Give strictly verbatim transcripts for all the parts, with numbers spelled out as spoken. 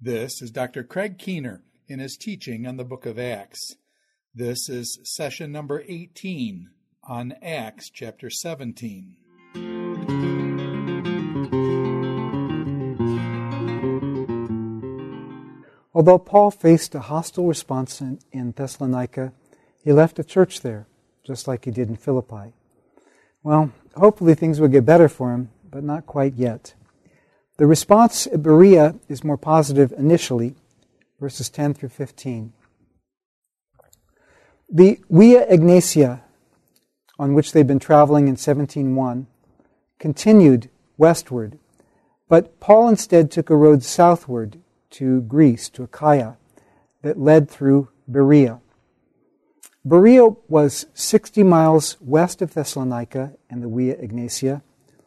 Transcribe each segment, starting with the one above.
This is Doctor Craig Keener in his teaching on the book of Acts. This is session number eighteen on Acts chapter seventeen. Although Paul faced a hostile response in, in Thessalonica, he left a church there, just like he did in Philippi. Well, hopefully things will get better for him, but not quite yet. The response at Berea is more positive initially, verses ten through fifteen. The Via Egnatia, on which they'd been traveling in seventeen oh one, continued westward, but Paul instead took a road southward to Greece, to Achaia, that led through Berea. Berea was sixty miles west of Thessalonica and the Via Egnatia.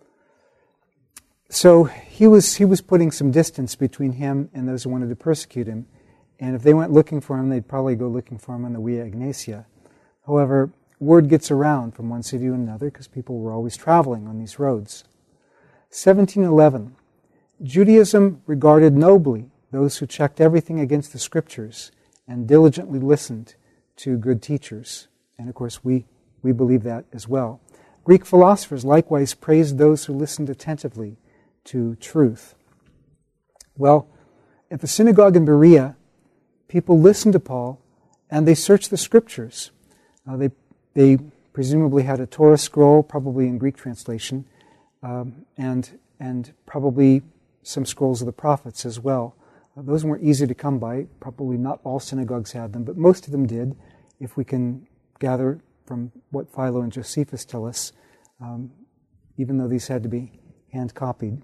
So he was he was putting some distance between him and those who wanted to persecute him. And if they went looking for him, they'd probably go looking for him on the Via Egnatia. However, word gets around from one city to another because people were always traveling on these roads. seventeen eleven, Judaism regarded nobly those who checked everything against the Scriptures and diligently listened to good teachers. And of course, we, we believe that as well. Greek philosophers likewise praised those who listened attentively to truth. Well, at the synagogue in Berea, people listened to Paul and they searched the Scriptures. Uh, they, they presumably had a Torah scroll, probably in Greek translation, um, and, and probably some scrolls of the prophets as well. Those weren't easy to come by. Probably not all synagogues had them, but most of them did, if we can gather from what Philo and Josephus tell us, um, even though these had to be hand-copied.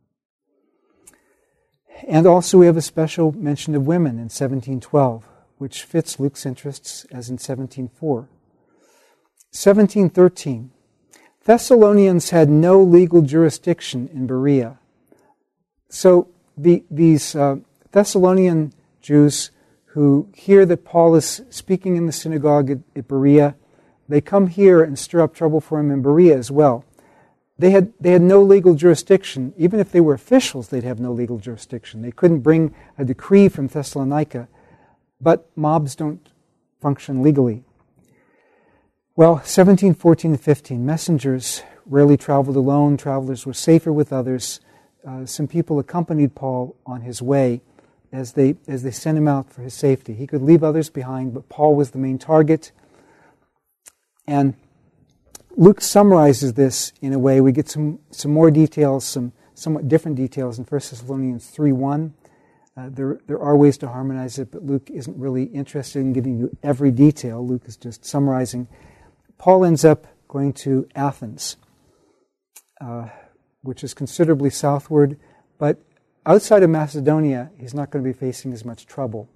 And also we have a special mention of women in seventeen twelve, which fits Luke's interests as in seventeen four. seventeen thirteen, Thessalonians had no legal jurisdiction in Berea. So the, these... Uh, Thessalonian Jews who hear that Paul is speaking in the synagogue at, at Berea, they come here and stir up trouble for him in Berea as well. They had they had no legal jurisdiction. Even if they were officials, they'd have no legal jurisdiction. They couldn't bring a decree from Thessalonica, but mobs don't function legally. Well, seventeen fourteen and fifteen, messengers rarely traveled alone. Travelers were safer with others. Uh, some people accompanied Paul on his way as they as they sent him out for his safety. He could leave others behind, but Paul was the main target. And Luke summarizes this in a way. We get some, some more details, some somewhat different details in First Thessalonians three one. Uh, there, there are ways to harmonize it, but Luke isn't really interested in giving you every detail. Luke is just summarizing. Paul ends up going to Athens, uh, which is considerably southward, but outside of Macedonia, he's not going to be facing as much trouble.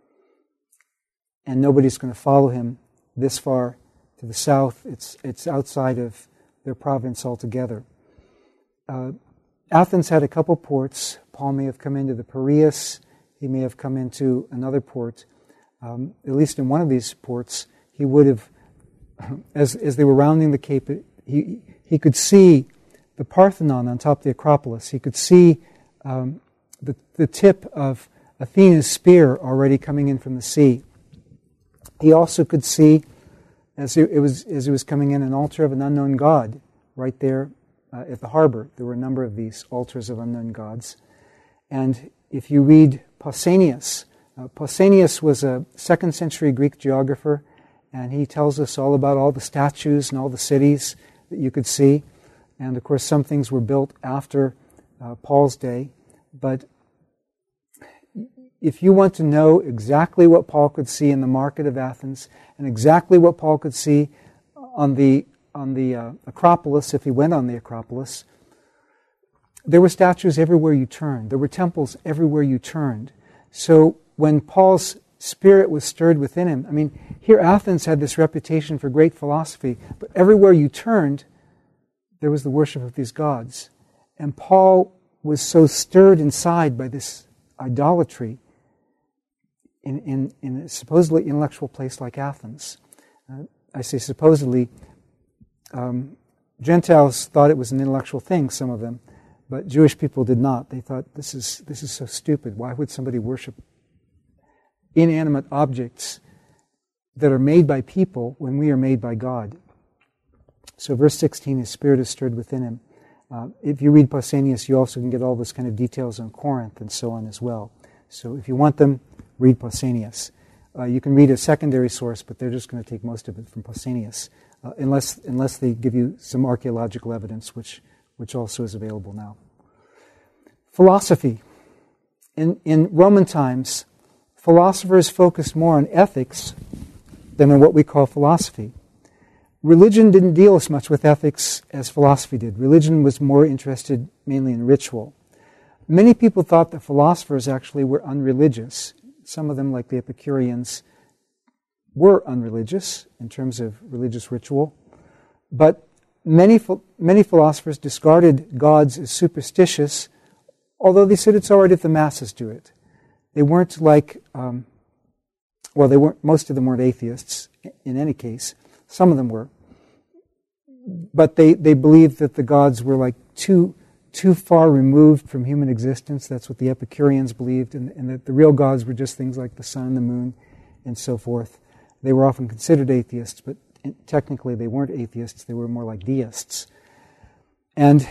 And nobody's going to follow him this far to the south. It's it's outside of their province altogether. Uh, Athens had a couple ports. Paul may have come into the Piraeus. He may have come into another port. Um, at least in one of these ports, he would have, as as they were rounding the cape, he he could see the Parthenon on top of the Acropolis. He could see um, the, the tip of Athena's spear already coming in from the sea. He also could see, as it was as he was coming in, an altar of an unknown god right there uh, at the harbor. There were a number of these altars of unknown gods. And if you read Pausanias, uh, Pausanias was a second century Greek geographer, and he tells us all about all the statues and all the cities that you could see. And of course, some things were built after uh, Paul's day. But if you want to know exactly what Paul could see in the market of Athens, and exactly what Paul could see on the on the uh, Acropolis, if he went on the Acropolis, there were statues everywhere you turned. There were temples everywhere you turned. So when Paul's spirit was stirred within him, I mean, here Athens had this reputation for great philosophy, but everywhere you turned, there was the worship of these gods. And Paul was so stirred inside by this idolatry in, in, in a supposedly intellectual place like Athens. Uh, I say supposedly. Um, Gentiles thought it was an intellectual thing, some of them. But Jewish people did not. They thought, this is this is so stupid. Why would somebody worship inanimate objects that are made by people when we are made by God? So verse sixteen, his spirit is stirred within him. Uh, if you read Pausanias, you also can get all this kind of details on Corinth and so on as well. So if you want them, read Pausanias. Uh, you can read a secondary source, but they're just going to take most of it from Pausanias, uh, unless unless they give you some archaeological evidence, which which also is available now. Philosophy. In, in Roman times, philosophers focused more on ethics than on what we call philosophy. Religion didn't deal as much with ethics as philosophy did. Religion was more interested mainly in ritual. Many people thought that philosophers actually were unreligious. Some of them, like the Epicureans, were unreligious in terms of religious ritual. But many many philosophers discarded gods as superstitious, although they said it's all right if the masses do it. They weren't like, um, well, they weren't. Most of them weren't atheists in any case. Some of them were. But they, they believed that the gods were like too too far removed from human existence. That's what the Epicureans believed, and, and that the real gods were just things like the sun and the moon and so forth. They were often considered atheists, but technically they weren't atheists. They were more like deists. And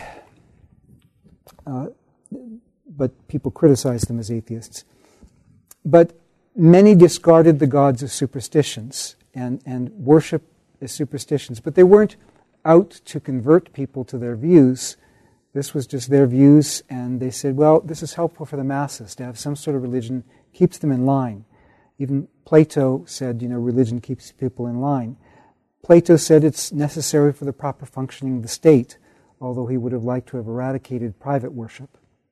uh, but people criticized them as atheists. But many discarded the gods as superstitions and, and worship as superstitions. But they weren't out to convert people to their views. This was just their views, and they said, well, this is helpful for the masses to have some sort of religion, keeps them in line. Even Plato said, you know, religion keeps people in line. Plato said it's necessary for the proper functioning of the state, although he would have liked to have eradicated private worship.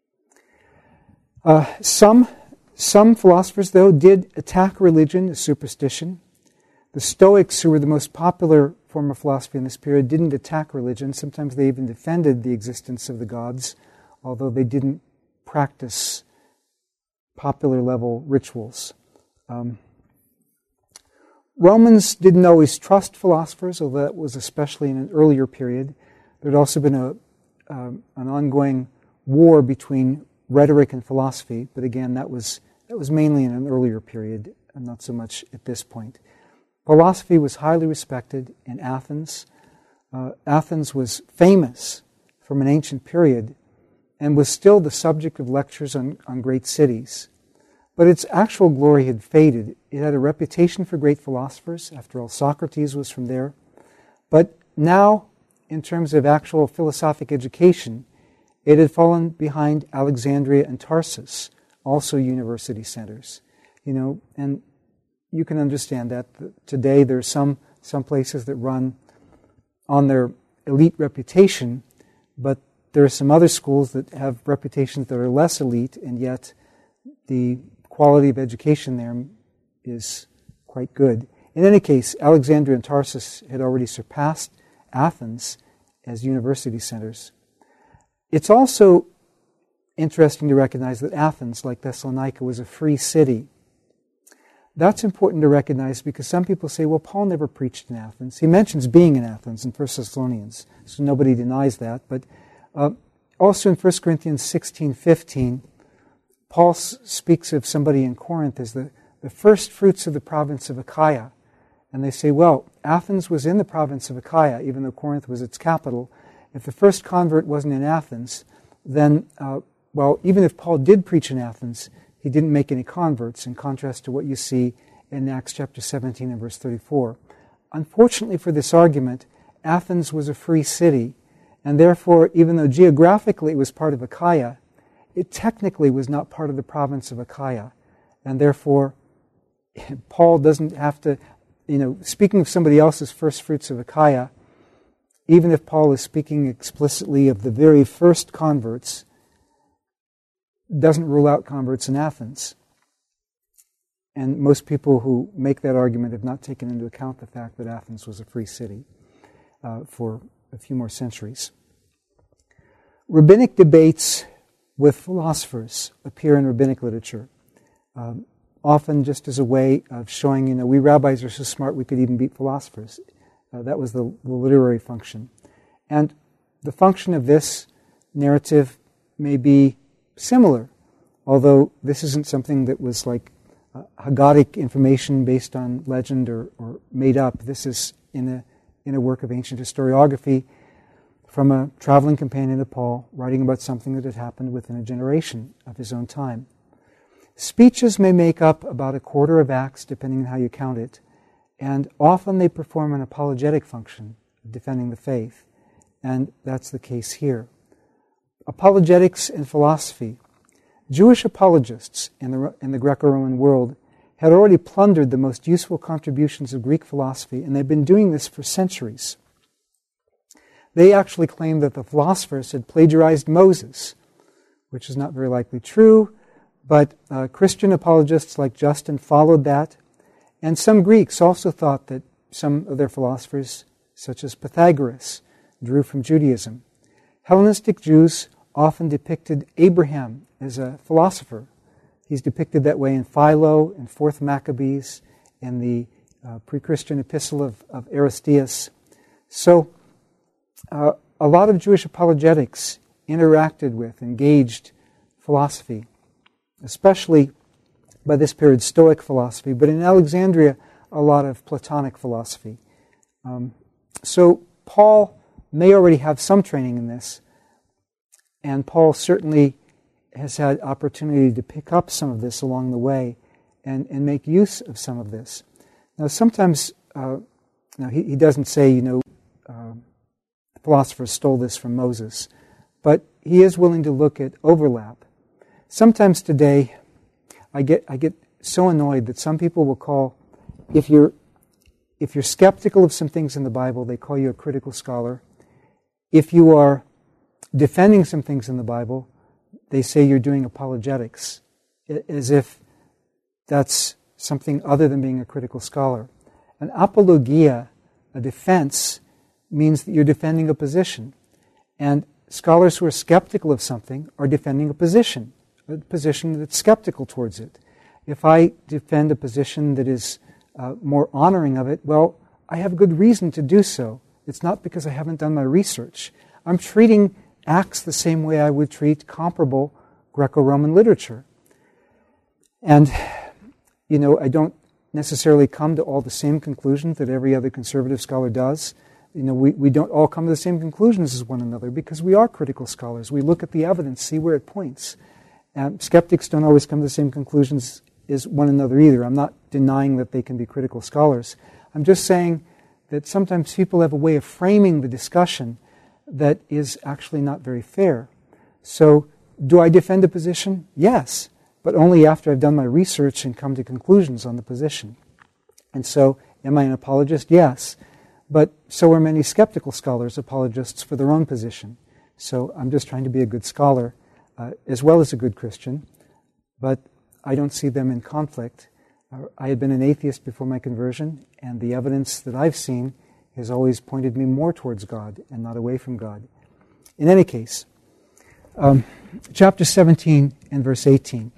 Uh, some, some philosophers, though, did attack religion as superstition. The Stoics, who were the most popular form of philosophy in this period, didn't attack religion. Sometimes they even defended the existence of the gods, although they didn't practice popular-level rituals. Um, Romans didn't always trust philosophers, although that was especially in an earlier period. There had also been a, um, an ongoing war between rhetoric and philosophy, but again, that was that was mainly in an earlier period, and not so much at this point. Philosophy was highly respected in Athens. Uh, Athens was famous from an ancient period and was still the subject of lectures on, on great cities. But its actual glory had faded. It had a reputation for great philosophers. After all, Socrates was from there. But now, in terms of actual philosophic education, it had fallen behind Alexandria and Tarsus, also university centers. You know, and you can understand that today there are some, some places that run on their elite reputation, but there are some other schools that have reputations that are less elite, and yet the quality of education there is quite good. In any case, Alexandria and Tarsus had already surpassed Athens as university centers. It's also interesting to recognize that Athens, like Thessalonica, was a free city. That's important to recognize because some people say, well, Paul never preached in Athens. He mentions being in Athens in First Thessalonians, so nobody denies that. But uh, also in First Corinthians sixteen fifteen, Paul s- speaks of somebody in Corinth as the, the first fruits of the province of Achaia. And they say, well, Athens was in the province of Achaia, even though Corinth was its capital. If the first convert wasn't in Athens, then, uh, well, even if Paul did preach in Athens, he didn't make any converts, in contrast to what you see in Acts chapter seventeen and verse thirty-four. Unfortunately for this argument, Athens was a free city, and therefore, even though geographically it was part of Achaia, it technically was not part of the province of Achaia. And therefore, Paul doesn't have to, you know, speaking of somebody else's first fruits of Achaia, even if Paul is speaking explicitly of the very first converts, doesn't rule out converts in Athens. And most people who make that argument have not taken into account the fact that Athens was a free city uh, for a few more centuries. Rabbinic debates with philosophers appear in rabbinic literature, um, often just as a way of showing, you know, we rabbis are so smart we could even beat philosophers. Uh, that was the, the literary function. And the function of this narrative may be similar, although this isn't something that was like uh, Haggadic information based on legend or, or made up. This is in a in a work of ancient historiography from a traveling companion of Paul, writing about something that had happened within a generation of his own time. Speeches may make up about a quarter of Acts, depending on how you count it, and often they perform an apologetic function of defending the faith, and that's the case here. Apologetics and philosophy. Jewish apologists in the, in the Greco-Roman world had already plundered the most useful contributions of Greek philosophy, and they've been doing this for centuries. They actually claimed that the philosophers had plagiarized Moses, which is not very likely true, but uh, Christian apologists like Justin followed that, and some Greeks also thought that some of their philosophers, such as Pythagoras, drew from Judaism. Hellenistic Jews often depicted Abraham as a philosopher. He's depicted that way in Philo, in Fourth Maccabees, in the uh, pre-Christian epistle of, of Aristeas. So, uh, a lot of Jewish apologetics interacted with, engaged philosophy, especially by this period Stoic philosophy, but in Alexandria, a lot of Platonic philosophy. Um, so, Paul may already have some training in this, and Paul certainly has had opportunity to pick up some of this along the way and, and make use of some of this. Now, sometimes, uh, now he, he doesn't say, you know, uh, philosophers stole this from Moses, but he is willing to look at overlap. Sometimes today, I get I get so annoyed that some people will call, if you're if you're skeptical of some things in the Bible, they call you a critical scholar. If you are defending some things in the Bible, they say you're doing apologetics, as if that's something other than being a critical scholar. An apologia, a defense, means that you're defending a position. And scholars who are skeptical of something are defending a position, a position that's skeptical towards it. If I defend a position that is uh, more honoring of it, well, I have good reason to do so. It's not because I haven't done my research. I'm treating Acts the same way I would treat comparable Greco-Roman literature. And, you know, I don't necessarily come to all the same conclusions that every other conservative scholar does. You know, we, we don't all come to the same conclusions as one another because we are critical scholars. We look at the evidence, see where it points. And skeptics don't always come to the same conclusions as one another either. I'm not denying that they can be critical scholars. I'm just saying that sometimes people have a way of framing the discussion that is actually not very fair. So, do I defend a position? Yes, but only after I've done my research and come to conclusions on the position. And so, am I an apologist? Yes. But so are many skeptical scholars apologists for their own position. So, I'm just trying to be a good scholar, uh, as well as a good Christian, but I don't see them in conflict. Uh, I had been an atheist before my conversion, and the evidence that I've seen has always pointed me more towards God and not away from God. In any case, um, chapter seventeen and verse eighteen.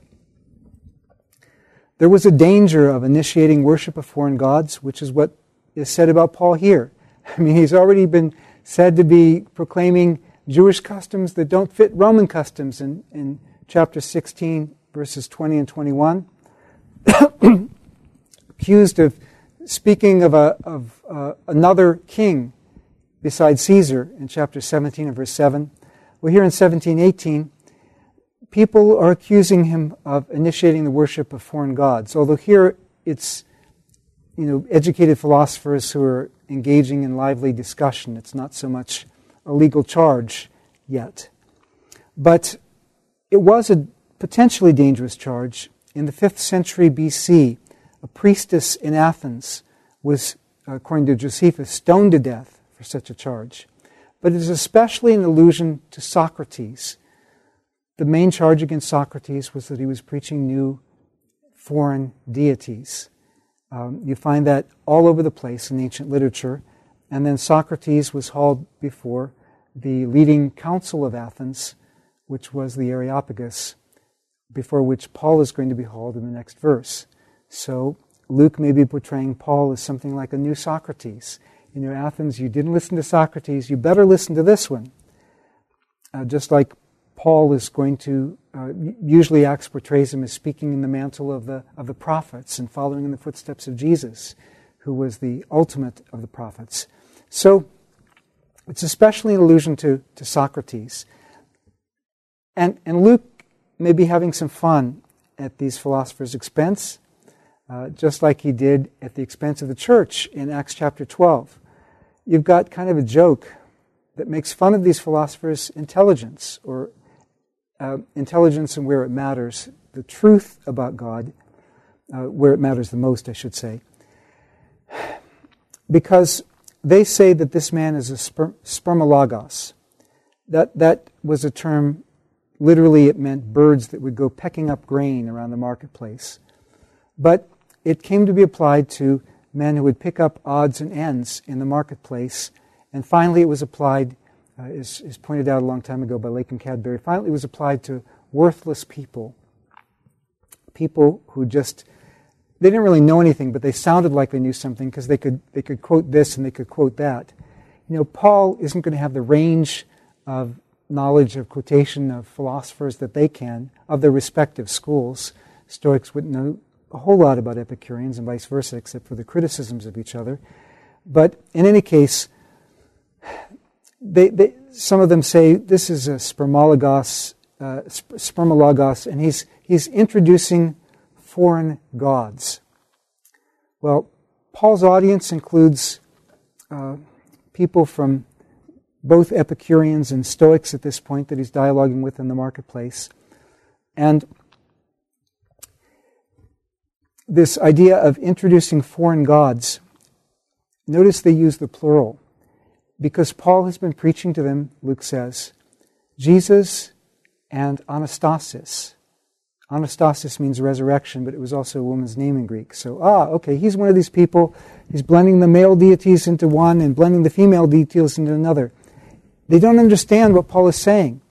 There was a danger of initiating worship of foreign gods, which is what is said about Paul here. I mean, he's already been said to be proclaiming Jewish customs that don't fit Roman customs in, in chapter sixteen, verses twenty and twenty-one. Accused of speaking of a of uh, another king besides Caesar in chapter seventeen and verse seven. Well, here in seventeen eighteen, people are accusing him of initiating the worship of foreign gods. Although here it's, you know, educated philosophers who are engaging in lively discussion. It's not so much a legal charge yet. But it was a potentially dangerous charge. In the fifth century B C, a priestess in Athens was, according to Josephus, stoned to death for such a charge. But it is especially an allusion to Socrates. The main charge against Socrates was that he was preaching new foreign deities. Um, you find that all over the place in ancient literature. And then Socrates was hauled before the leading council of Athens, which was the Areopagus, before which Paul is going to be hauled in the next verse. So Luke may be portraying Paul as something like a new Socrates. You know, Athens, you didn't listen to Socrates, you better listen to this one. Uh, just like Paul is going to, uh, usually Acts portrays him as speaking in the mantle of the of the prophets and following in the footsteps of Jesus, who was the ultimate of the prophets. So it's especially an allusion to, to Socrates. And, and Luke may be having some fun at these philosophers' expense, uh, just like he did at the expense of the church in Acts chapter twelve. You've got kind of a joke that makes fun of these philosophers' intelligence, or uh, intelligence and where it matters, the truth about God, uh, where it matters the most, I should say. Because they say that this man is a sperm- spermologos. That, that was a term, literally it meant birds that would go pecking up grain around the marketplace. But it came to be applied to men who would pick up odds and ends in the marketplace. And finally it was applied, uh, as, as pointed out a long time ago by Lake and Cadbury, finally it was applied to worthless people. People who just, they didn't really know anything, but they sounded like they knew something because they could they could quote this and they could quote that. You know, Paul isn't going to have the range of knowledge of quotation of philosophers that they can, of their respective schools. Stoics wouldn't know a whole lot about Epicureans and vice versa, except for the criticisms of each other. But in any case, they, they, some of them say this is a spermologos, uh, sp- spermologos, and he's he's introducing foreign gods. Well, Paul's audience includes uh, people from both Epicureans and Stoics at this point that he's dialoguing with in the marketplace. And this idea of introducing foreign gods, notice they use the plural, because Paul has been preaching to them, Luke says, Jesus and Anastasis. Anastasis means resurrection, but it was also a woman's name in Greek. So, ah, okay, he's one of these people. He's blending the male deities into one and blending the female deities into another. They don't understand what Paul is saying,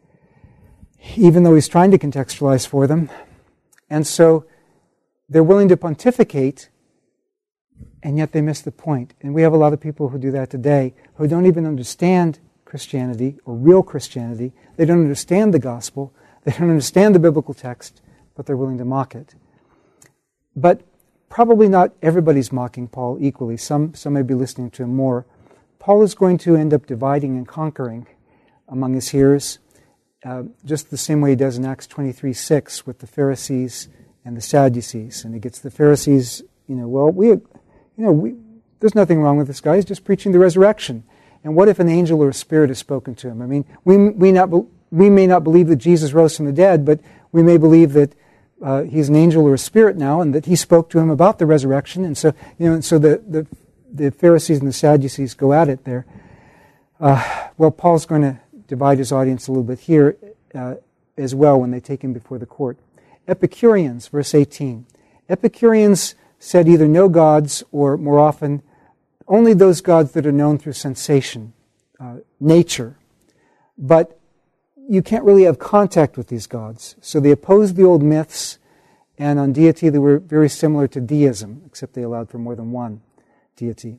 even though he's trying to contextualize for them. And so they're willing to pontificate, and yet they miss the point. And we have a lot of people who do that today, who don't even understand Christianity, or real Christianity. They don't understand the gospel. They don't understand the biblical text, but they're willing to mock it. But probably not everybody's mocking Paul equally. Some, some may be listening to him more. Paul is going to end up dividing and conquering among his hearers, uh, just the same way he does in Acts twenty-three six with the Pharisees and the Sadducees. And he gets the Pharisees, you know, well, we, you know, we, there's nothing wrong with this guy. He's just preaching the resurrection. And what if an angel or a spirit has spoken to him? I mean, we we not we may not believe that Jesus rose from the dead, but we may believe that uh, he's an angel or a spirit now, and that he spoke to him about the resurrection. And so, you know, and so the the, the Pharisees and the Sadducees go at it there. Uh, well, Paul's going to divide his audience a little bit here uh, as well when they take him before the court. Epicureans, verse eighteen. Epicureans said either no gods, or more often, only those gods that are known through sensation, uh, nature. But you can't really have contact with these gods. So they opposed the old myths, and on deity they were very similar to deism, except they allowed for more than one deity.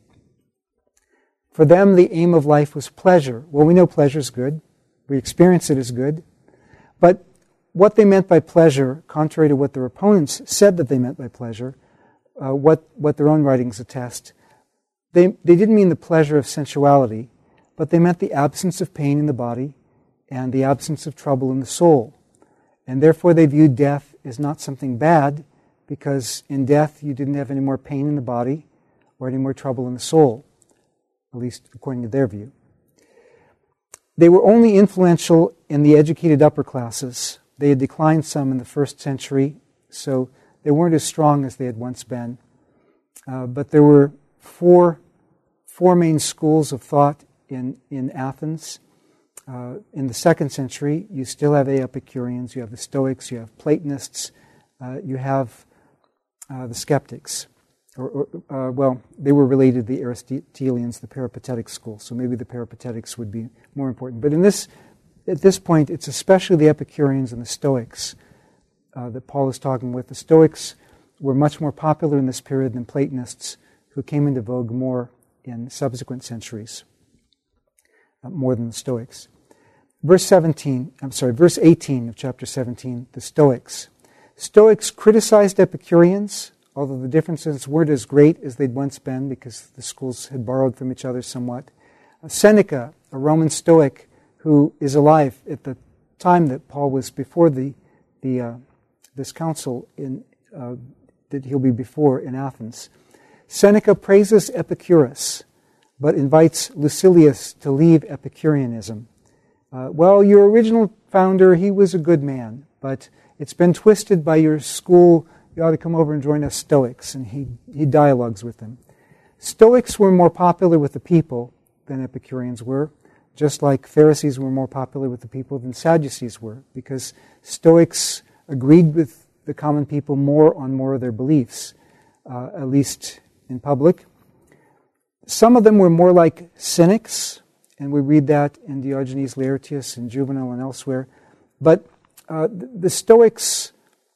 For them, the aim of life was pleasure. Well, we know pleasure is good. We experience it as good. But what they meant by pleasure, contrary to what their opponents said that they meant by pleasure, uh, what, what their own writings attest, they, they didn't mean the pleasure of sensuality, but they meant the absence of pain in the body and the absence of trouble in the soul. And therefore they viewed death as not something bad, because in death you didn't have any more pain in the body or any more trouble in the soul, at least according to their view. They were only influential in the educated upper classes. They had declined some in the first century, so they weren't as strong as they had once been. Uh, but there were four, four main schools of thought in, in Athens. Uh, in the second century, you still have the Epicureans, you have the Stoics, you have Platonists, uh, you have uh, the skeptics. Or, or uh, well, they were related to the Aristotelians, the Peripatetic school, so maybe the Peripatetics would be more important. But in this, at this point, it's especially the Epicureans and the Stoics uh, that Paul is talking with. The Stoics were much more popular in this period than Platonists, who came into vogue more in subsequent centuries, uh, more than the Stoics. verse seventeen, I'm sorry, verse eighteen of chapter seventeen, the Stoics. Stoics criticized Epicureans, although the differences weren't as great as they'd once been because the schools had borrowed from each other somewhat. Seneca, a Roman Stoic who is alive at the time that Paul was before the the uh, this council in uh, that he'll be before in Athens. Seneca praises Epicurus, but invites Lucilius to leave Epicureanism. Uh, well, your original founder, he was a good man, but it's been twisted by your school. You ought to come over and join us Stoics. And he, he dialogues with them. Stoics were more popular with the people than Epicureans were, just like Pharisees were more popular with the people than Sadducees were, because Stoics agreed with the common people more on more of their beliefs, uh, at least in public. Some of them were more like cynics, and we read that in Diogenes Laertius and Juvenal and elsewhere. But uh, the, the Stoics,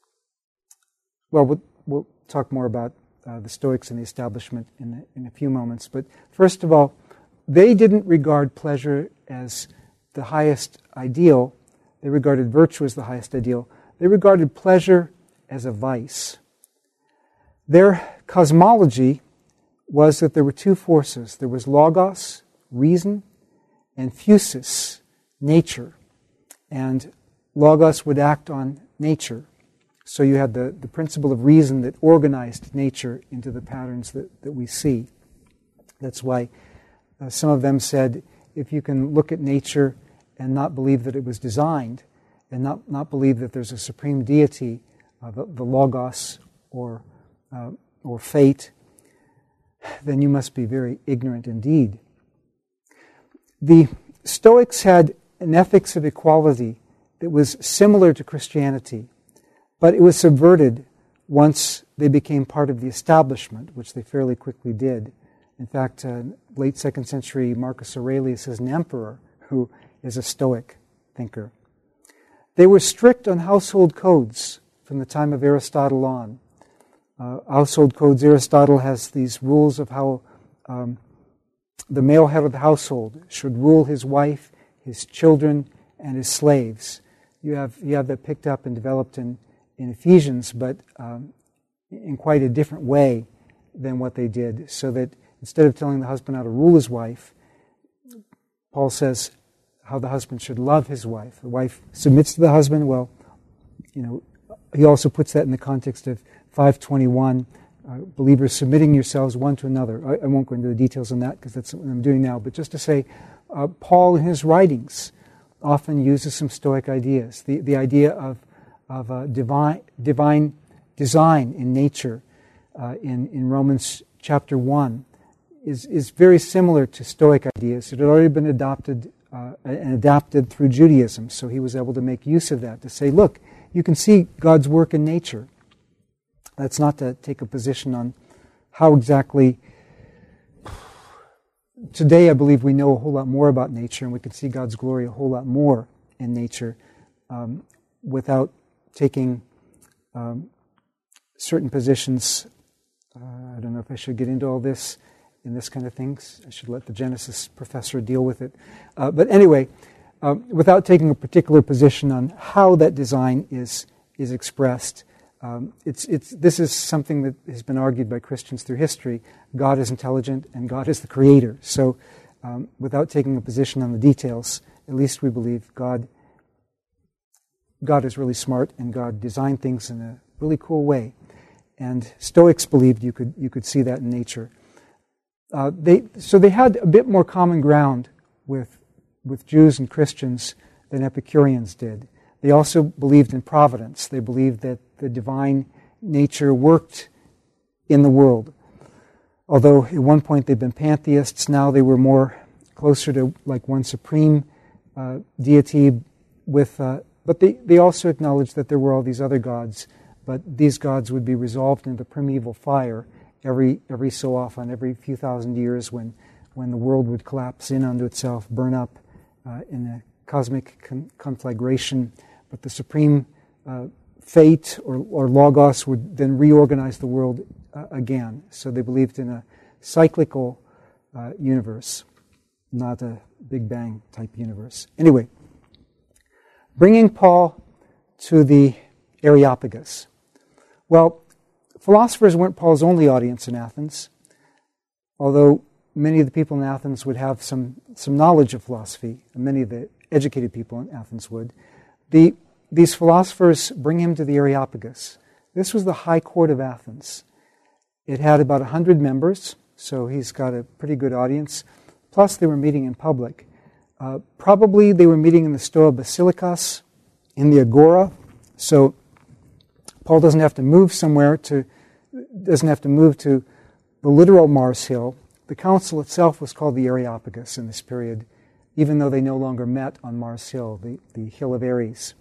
well, well, we'll talk more about uh, the Stoics and the establishment in a, in a few moments. But first of all, they didn't regard pleasure as the highest ideal. They regarded virtue as the highest ideal. They regarded pleasure as a vice. Their cosmology was that there were two forces. There was logos, reason, and physis, nature. And logos would act on nature. So you had the, the principle of reason that organized nature into the patterns that, that we see. That's why uh, some of them said, if you can look at nature and not believe that it was designed, and not, not believe that there's a supreme deity, uh, the, the logos or uh, or fate, then you must be very ignorant indeed. The Stoics had an ethics of equality that was similar to Christianity, but it was subverted once they became part of the establishment, which they fairly quickly did. In fact, uh, late second century Marcus Aurelius is an emperor who is a Stoic thinker. They were strict on household codes from the time of Aristotle on. Uh, household codes, Aristotle has these rules of how um, the male head of the household should rule his wife, his children, and his slaves. You have you have that picked up and developed in, in Ephesians, but um, in quite a different way than what they did. So that instead of telling the husband how to rule his wife, Paul says how the husband should love his wife. The wife submits to the husband. Well, you know, he also puts that in the context of five twenty-one, uh, believers submitting yourselves one to another. I, I won't go into the details on that because that's what I'm doing now, but just to say, uh, Paul in his writings often uses some Stoic ideas. The, the idea of, of uh, divine, divine design in nature uh, in, in Romans chapter one is, is very similar to Stoic ideas. It had already been adopted uh, and adapted through Judaism, so he was able to make use of that to say, look, you can see God's work in nature. That's not to take a position on how exactly... Today, I believe we know a whole lot more about nature, and we can see God's glory a whole lot more in nature um, without taking um, certain positions. Uh, I don't know if I should get into all this in this kind of things. I should let the Genesis professor deal with it. Uh, but anyway, uh, without taking a particular position on how that design is is expressed, Um, it's, it's, this is something that has been argued by Christians through history. God is intelligent and God is the creator. So um, without taking a position on the details, at least we believe God, God is really smart and God designed things in a really cool way. And Stoics believed you could, you could see that in nature. Uh, they, so they had a bit more common ground with, with Jews and Christians than Epicureans did. They also believed in providence. They believed that the divine nature worked in the world. Although at one point they'd been pantheists, now they were more closer to like one supreme uh, deity. With, uh, but they, they also acknowledged that there were all these other gods, but these gods would be resolved into primeval fire every every so often, every few thousand years, when when the world would collapse in onto itself, burn up uh, in a cosmic con- conflagration. But the supreme uh, fate or, or logos would then reorganize the world uh, again. So they believed in a cyclical uh, universe, not a Big Bang type universe. Anyway, bringing Paul to the Areopagus. Well, philosophers weren't Paul's only audience in Athens, although many of the people in Athens would have some, some knowledge of philosophy, and many of the educated people in Athens would. The, these philosophers bring him to the Areopagus. This was the high court of Athens. It had about one hundred members, so he's got a pretty good audience. Plus, they were meeting in public. Uh, probably they were meeting in the Stoa Basilikos, in the Agora, so Paul doesn't have to move somewhere to, doesn't have to move to the literal Mars Hill. The council itself was called the Areopagus in this period, even though they no longer met on Mars Hill, the, the Hill of Ares.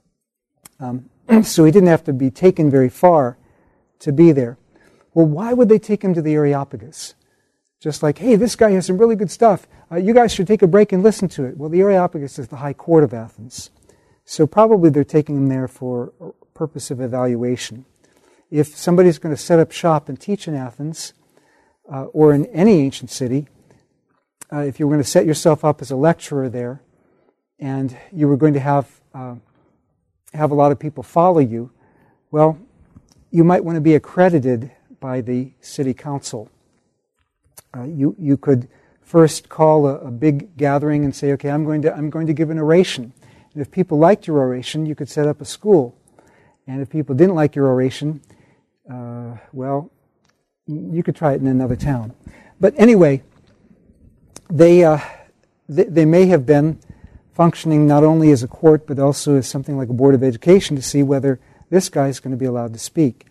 Um, so he didn't have to be taken very far to be there. Well, why would they take him to the Areopagus? Just like, hey, this guy has some really good stuff. Uh, you guys should take a break and listen to it. Well, the Areopagus is the high court of Athens. So probably they're taking him there for a purpose of evaluation. If somebody's going to set up shop and teach in Athens, uh, or in any ancient city, uh, if you were going to set yourself up as a lecturer there, and you were going to have uh, have a lot of people follow you, well, you might want to be accredited by the city council. Uh, you you could first call a, a big gathering and say, okay, I'm going to I'm going to give an oration. And if people liked your oration, you could set up a school. And if people didn't like your oration, uh, well, you could try it in another town. But anyway, they, uh, they they may have been functioning not only as a court, but also as something like a board of education to see whether this guy is going to be allowed to speak.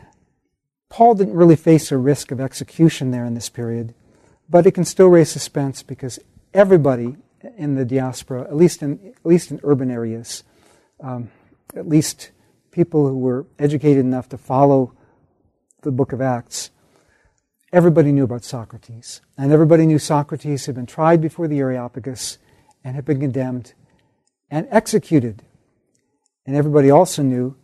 Paul didn't really face a risk of execution there in this period, but it can still raise suspense because everybody in the diaspora, at least in at least in urban areas, um, at least people who were educated enough to follow the book of Acts, everybody knew about Socrates. And everybody knew Socrates had been tried before the Areopagus and had been condemned and executed. And everybody also knew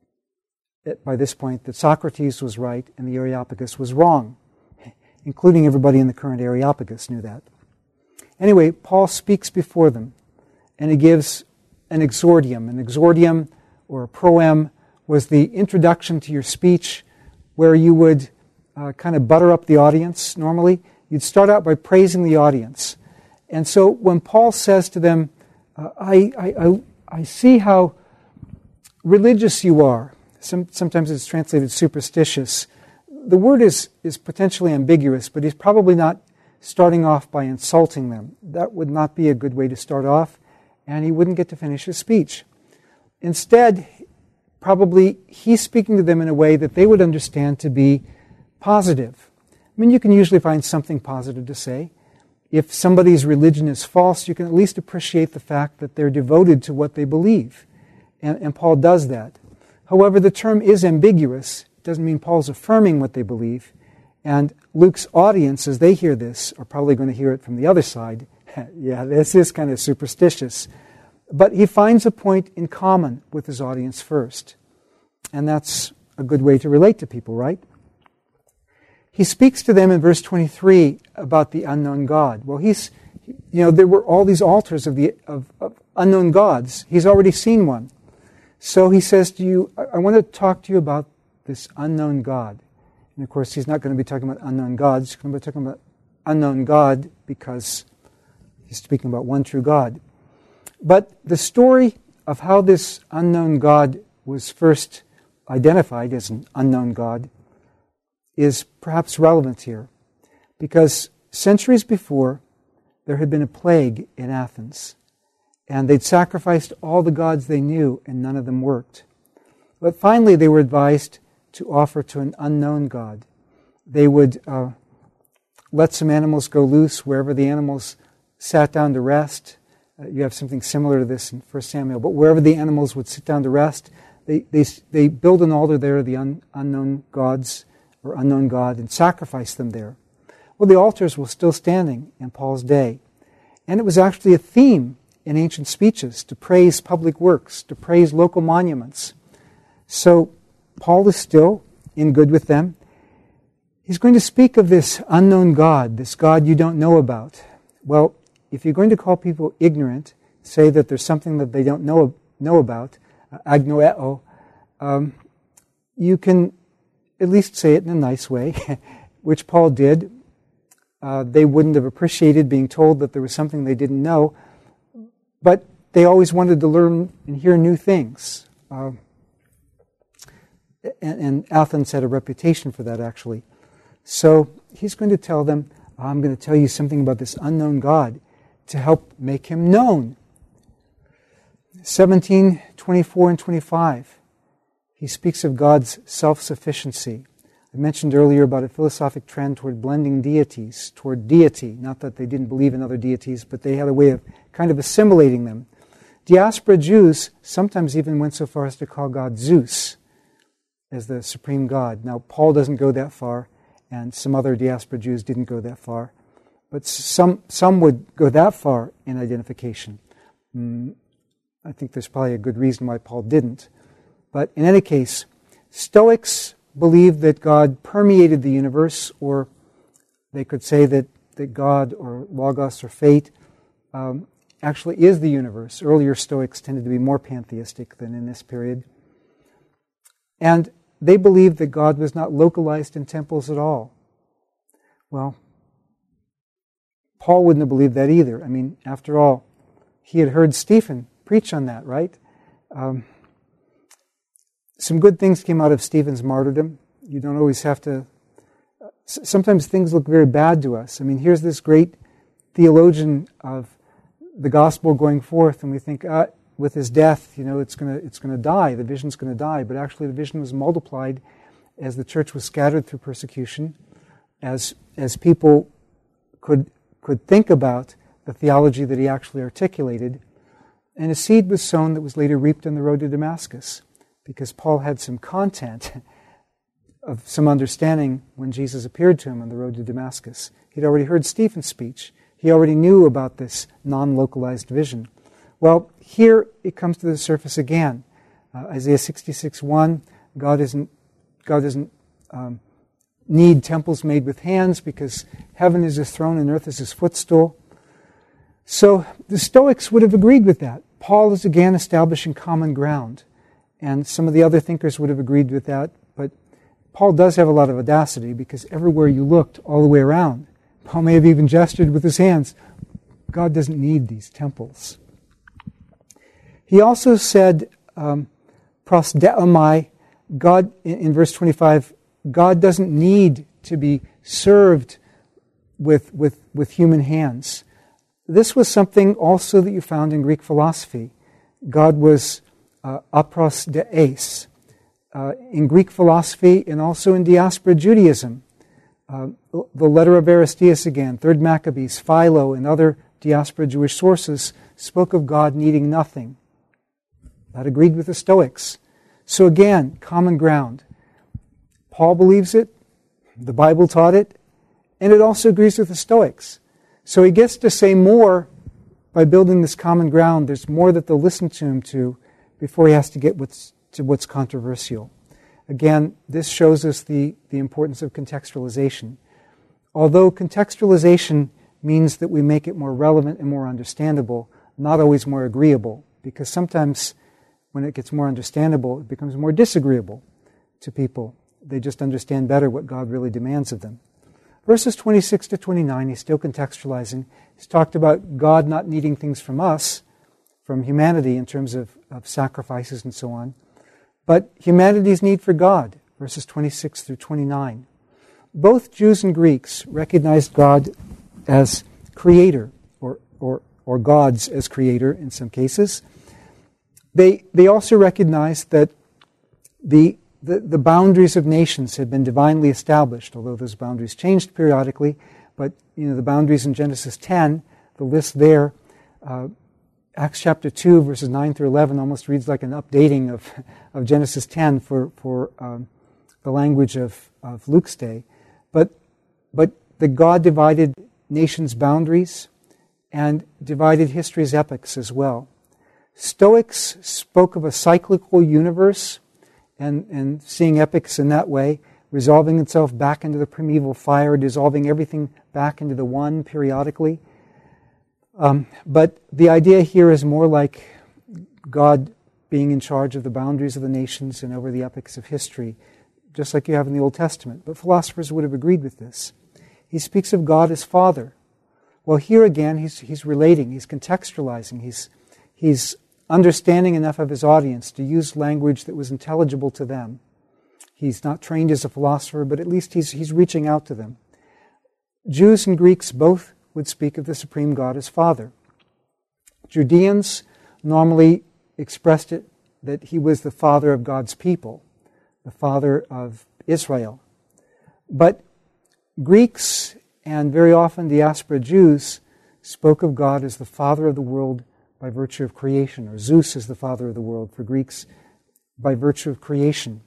that by this point that Socrates was right and the Areopagus was wrong, including everybody in the current Areopagus knew that. Anyway, Paul speaks before them, and he gives an exordium. An exordium, or a proem, was the introduction to your speech where you would uh, kind of butter up the audience normally. You'd start out by praising the audience. And so when Paul says to them, uh, I, I, I, I see how religious you are. Some, sometimes it's translated superstitious. The word is, is potentially ambiguous, but he's probably not starting off by insulting them. That would not be a good way to start off, and he wouldn't get to finish his speech. Instead, probably he's speaking to them in a way that they would understand to be positive. I mean, you can usually find something positive to say. If somebody's religion is false, you can at least appreciate the fact that they're devoted to what they believe. And, and Paul does that. However, the term is ambiguous. It doesn't mean Paul's affirming what they believe. And Luke's audience, as they hear this, are probably going to hear it from the other side. Yeah, this is kind of superstitious. But he finds a point in common with his audience first. And that's a good way to relate to people, right? He speaks to them in verse twenty-three about the unknown God. Well, he's, you know, there were all these altars of the of, of unknown gods. He's already seen one. So he says to you, I, I want to talk to you about this unknown God. And of course, he's not going to be talking about unknown gods. He's going to be talking about unknown God because he's speaking about one true God. But the story of how this unknown God was first identified as an unknown God is perhaps relevant here, because centuries before, there had been a plague in Athens, and they'd sacrificed all the gods they knew, and none of them worked. But finally, they were advised to offer to an unknown God. They would uh, let some animals go loose wherever the animals sat down to rest. Uh, you have something similar to this in First Samuel, but wherever the animals would sit down to rest, they they, they build an altar there, the un, unknown gods, or unknown God, and sacrifice them there. Well, the altars were still standing in Paul's day. And it was actually a theme in ancient speeches to praise public works, to praise local monuments. So Paul is still in good with them. He's going to speak of this unknown God, this God you don't know about. Well, if you're going to call people ignorant, say that there's something that they don't know know about, uh, agnoeo, um, you can at least say it in a nice way, which Paul did. Uh, they wouldn't have appreciated being told that there was something they didn't know, but they always wanted to learn and hear new things. Uh, and, and Athens had a reputation for that, actually. So he's going to tell them, I'm going to tell you something about this unknown God to help make him known. seventeen, twenty-four, and twenty-five. He speaks of God's self-sufficiency. I mentioned earlier about a philosophic trend toward blending deities, toward deity. Not that they didn't believe in other deities, but they had a way of kind of assimilating them. Diaspora Jews sometimes even went so far as to call God Zeus as the supreme God. Now, Paul doesn't go that far, and some other diaspora Jews didn't go that far. But some some would go that far in identification. Mm, I think there's probably a good reason why Paul didn't. But in any case, Stoics believed that God permeated the universe, or they could say that, that God or Logos or fate um, actually is the universe. Earlier Stoics tended to be more pantheistic than in this period. And they believed that God was not localized in temples at all. Well, Paul wouldn't have believed that either. I mean, after all, he had heard Stephen preach on that, right? Um, some good things came out of Stephen's martyrdom. You don't always have to... Sometimes things look very bad to us. I mean, here's this great theologian of the gospel going forth, and we think, ah, with his death, you know, it's going to it's going to die. The vision's going to die. But actually, the vision was multiplied as the church was scattered through persecution, as as people could could think about the theology that he actually articulated, and a seed was sown that was later reaped on the road to Damascus, because Paul had some content of some understanding when Jesus appeared to him on the road to Damascus. He'd already heard Stephen's speech. He already knew about this non-localized vision. Well, here it comes to the surface again. Uh, Isaiah sixty-six one, God isn't, God doesn't um, need temples made with hands because heaven is his throne and earth is his footstool. So the Stoics would have agreed with that. Paul is again establishing common ground. And some of the other thinkers would have agreed with that. But Paul does have a lot of audacity, because everywhere you looked, all the way around, Paul may have even gestured with his hands, God doesn't need these temples. He also said, um, prosdeomai, God, in, in verse twenty-five, God doesn't need to be served with, with, with human hands. This was something also that you found in Greek philosophy. God was uh, apros deis. Uh, in Greek philosophy and also in diaspora Judaism. Uh, the letter of Aristeas again, Third Maccabees, Philo, and other diaspora Jewish sources spoke of God needing nothing. That agreed with the Stoics. So again, common ground. Paul believes it, the Bible taught it, and it also agrees with the Stoics. So he gets to say more by building this common ground. There's more that they'll listen to him to before he has to get what's, to what's controversial. Again, this shows us the, the importance of contextualization. Although contextualization means that we make it more relevant and more understandable, not always more agreeable, because sometimes when it gets more understandable, it becomes more disagreeable to people. They just understand better what God really demands of them. Verses twenty-six to twenty-nine, he's still contextualizing. He's talked about God not needing things from us, from humanity in terms of, of sacrifices and so on, but humanity's need for God, verses twenty-six through twenty-nine. Both Jews and Greeks recognized God as creator, or, or, or gods as creator in some cases. They, they also recognized that the, the, the boundaries of nations had been divinely established, although those boundaries changed periodically. But you know, the boundaries in Genesis ten, the list there, uh, Acts chapter two, verses nine through eleven, almost reads like an updating of, of Genesis ten for, for um, the language of, of Luke's day. But, but the God divided nations' boundaries and divided history's epochs as well. Stoics spoke of a cyclical universe and, and seeing epochs in that way, resolving itself back into the primeval fire, dissolving everything back into the one periodically. Um, but the idea here is more like God being in charge of the boundaries of the nations and over the epochs of history, just like you have in the Old Testament. But philosophers would have agreed with this. He speaks of God as Father. Well, here again, he's he's relating, he's contextualizing, he's he's understanding enough of his audience to use language that was intelligible to them. He's not trained as a philosopher, but at least he's he's reaching out to them. Jews and Greeks both would speak of the supreme God as Father. Judeans normally expressed it that he was the father of God's people, the father of Israel. But Greeks and very often diaspora Jews spoke of God as the father of the world by virtue of creation, or Zeus is the father of the world for Greeks by virtue of creation.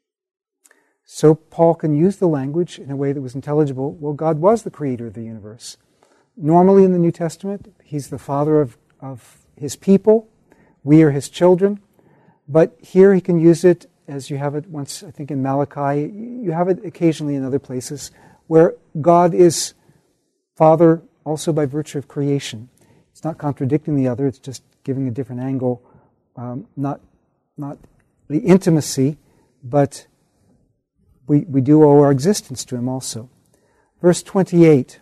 So Paul can use the language in a way that was intelligible. Well, God was the creator of the universe. Normally in the New Testament, he's the father of, of his people. We are his children. But here he can use it as you have it once, I think in Malachi. You have it occasionally in other places where God is Father also by virtue of creation. It's not contradicting the other. It's just giving a different angle. Um, not, not the intimacy, but we, we do owe our existence to him also. Verse twenty-eight,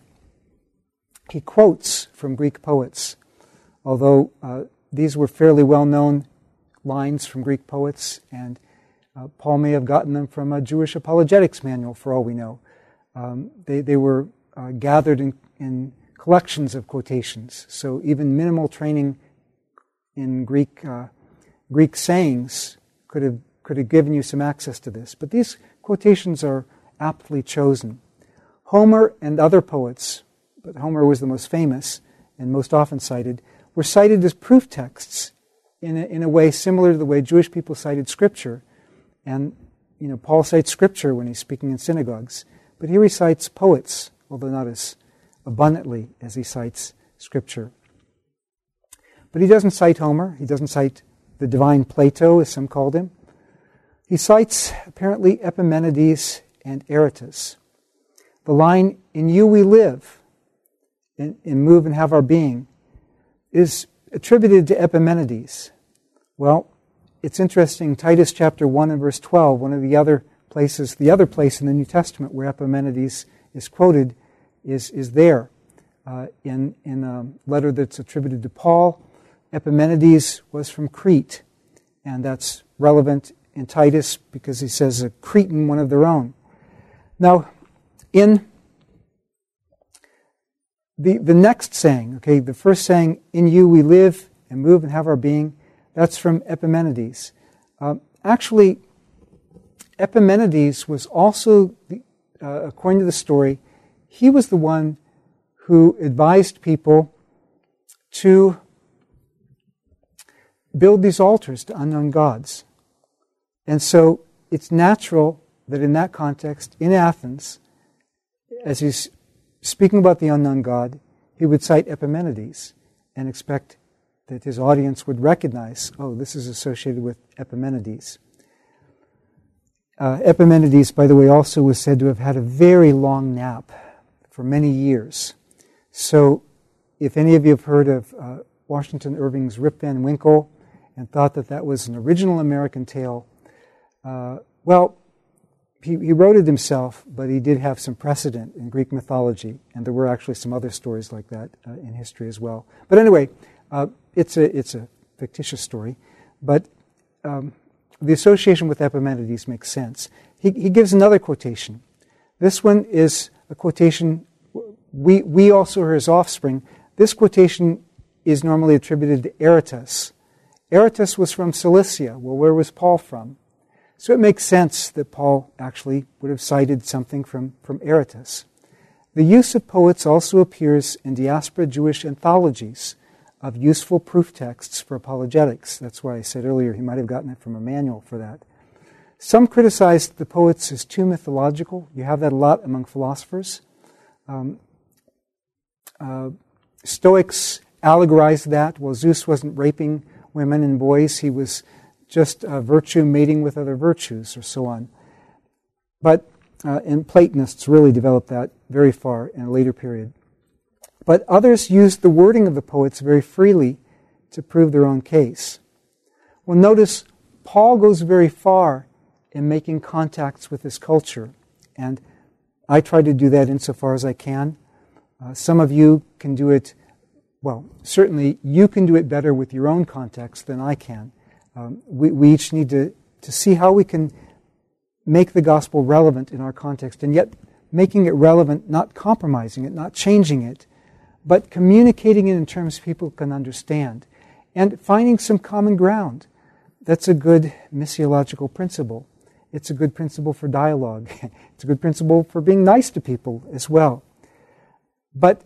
he quotes from Greek poets, although uh, these were fairly well-known lines from Greek poets, and uh, Paul may have gotten them from a Jewish apologetics manual, for all we know. Um, they, they were uh, gathered in, in collections of quotations, so even minimal training in Greek uh, Greek sayings could have could have given you some access to this. But these quotations are aptly chosen. Homer and other poets, but Homer was the most famous and most often cited, were cited as proof texts in a, in a way similar to the way Jewish people cited Scripture. And, you know, Paul cites Scripture when he's speaking in synagogues. But here he cites poets, although not as abundantly as he cites Scripture. But he doesn't cite Homer. He doesn't cite the divine Plato, as some called him. He cites, apparently, Epimenides and Aratus. The line, "In you we live, and, and move and have our being," is attributed to Epimenides. Well, it's interesting, Titus chapter one and verse twelve, one of the other places, the other place in the New Testament where Epimenides is quoted is, is there. Uh, in, in a letter that's attributed to Paul, Epimenides was from Crete, and that's relevant in Titus because he says a Cretan, one of their own. Now, in the, the next saying, okay, the first saying, "In you we live and move and have our being," that's from Epimenides. Uh, actually, Epimenides was also, the, uh, according to the story, he was the one who advised people to build these altars to unknown gods. And so it's natural that in that context, in Athens, as he's speaking about the unknown God, he would cite Epimenides and expect that his audience would recognize, oh, this is associated with Epimenides. Uh, Epimenides, by the way, also was said to have had a very long nap for many years. So if any of you have heard of uh, Washington Irving's Rip Van Winkle and thought that that was an original American tale, uh, well, he, he wrote it himself, but he did have some precedent in Greek mythology, and there were actually some other stories like that uh, in history as well. But anyway, uh, it's a it's a fictitious story, but um, the association with Epimenides makes sense. He, he gives another quotation. This one is a quotation, we, we also are his offspring. This quotation is normally attributed to Aratus. Aratus was from Cilicia. Well, where was Paul from? So it makes sense that Paul actually would have cited something from, from Aratus. The use of poets also appears in diaspora Jewish anthologies of useful proof texts for apologetics. That's why I said earlier he might have gotten it from a manual for that. Some criticized the poets as too mythological. You have that a lot among philosophers. Um, uh, Stoics allegorized that. Well, Zeus wasn't raping women and boys. He was just uh, virtue mating with other virtues, or so on. But, uh, and Platonists really developed that very far in a later period. But others used the wording of the poets very freely to prove their own case. Well, notice Paul goes very far in making contacts with his culture, and I try to do that insofar as I can. Uh, some of you can do it, well, certainly you can do it better with your own context than I can. Um, we, we each need to, to see how we can make the gospel relevant in our context, and yet making it relevant, not compromising it, not changing it, but communicating it in terms people can understand, and finding some common ground. That's a good missiological principle. It's a good principle for dialogue. It's a good principle for being nice to people as well. But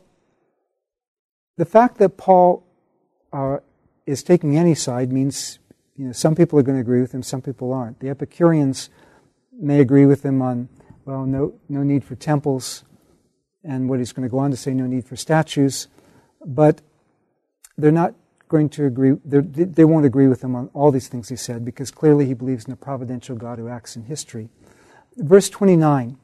the fact that Paul uh, is taking any side means, you know, some people are going to agree with him, some people aren't. The Epicureans may agree with him on, well, no, no need for temples, and what he's going to go on to say, no need for statues, but they're not going to agree, they won't agree with him on all these things he said, because clearly he believes in a providential God who acts in history. Verse twenty-nine,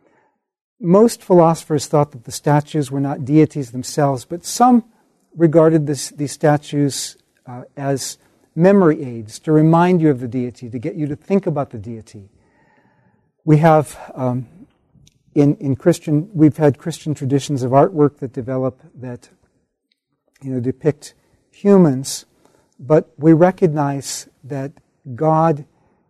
most philosophers thought that the statues were not deities themselves, but some regarded this, these statues uh, as memory aids to remind you of the deity, to get you to think about the deity. We have, um, in, in Christian, we've had Christian traditions of artwork that develop that, you know, depict humans, but we recognize that God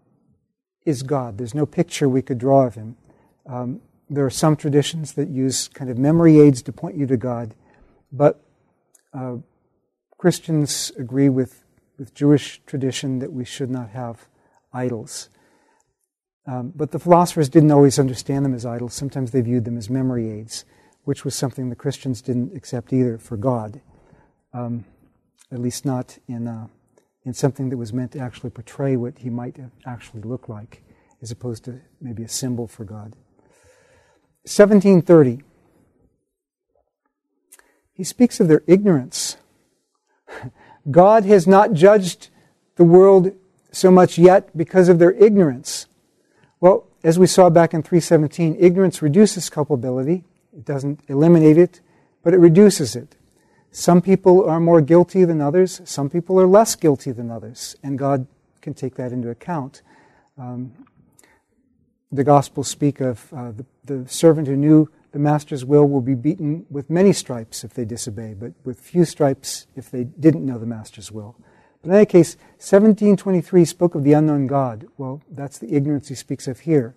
is God. There's no picture we could draw of him. Um, there are some traditions that use kind of memory aids to point you to God, but uh, Christians agree with, with Jewish tradition that we should not have idols. Um, but the philosophers didn't always understand them as idols. Sometimes they viewed them as memory aids, which was something the Christians didn't accept either for God. Um, at least not in uh, in something that was meant to actually portray what he might have actually looked like, as opposed to maybe a symbol for God. seventeen thirty. He speaks of their ignorance. God has not judged the world so much yet because of their ignorance. Well, as we saw back in three seventeen, ignorance reduces culpability. It doesn't eliminate it, but it reduces it. Some people are more guilty than others. Some people are less guilty than others. And God can take that into account. Um, the Gospels speak of uh, the, the servant who knew the master's will will be beaten with many stripes if they disobey, but with few stripes if they didn't know the master's will. But in any case, seventeen twenty-three spoke of the unknown God. Well, that's the ignorance he speaks of here.